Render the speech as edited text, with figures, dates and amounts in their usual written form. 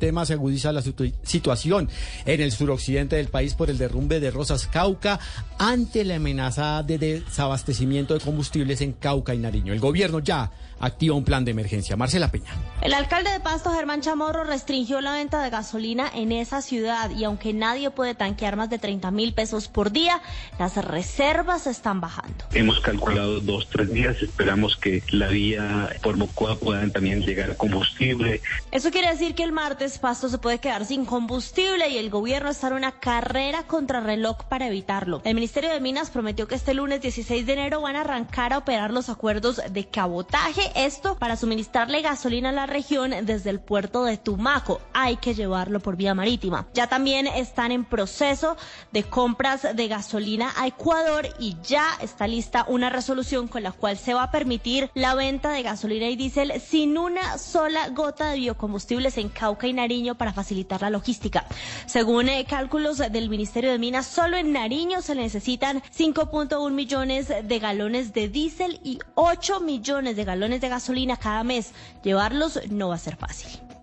tema, se agudiza la situación en el suroccidente del país por el derrumbe de Rosas Cauca ante la amenaza de desabastecimiento de combustibles en Cauca y Nariño. El gobierno ya activa un plan de emergencia. Marcela Peña. El alcalde de Pasto, Germán Chamorro, restringió la venta de gasolina en esa ciudad y aunque nadie puede tanquear más de 30.000 pesos por día, las reservas están bajando. Hemos calculado 2-3 días, esperamos que la vía por Mocoa puedan también llegar combustible. Eso quiere decir que el martes Pasto se puede quedar sin combustible y el gobierno está en una carrera contrarreloj para evitarlo. El Ministerio de Minas prometió que este lunes 16 de enero van a arrancar a operar los acuerdos de cabotaje. Esto para suministrarle gasolina a la región desde el puerto de Tumaco. Hay que llevarlo por vía marítima. Ya también están en proceso de compras de gasolina a Ecuador y ya está lista una resolución con la cual se va a permitir la venta de gasolina y diésel sin una sola gota de biocombustibles en Cauca y Nariño para facilitar la logística. Según cálculos del Ministerio de Minas, solo en Nariño se necesitan 5.1 millones de galones de diésel y 8 millones de galones de gasolina cada mes. Llevarlos no va a ser fácil.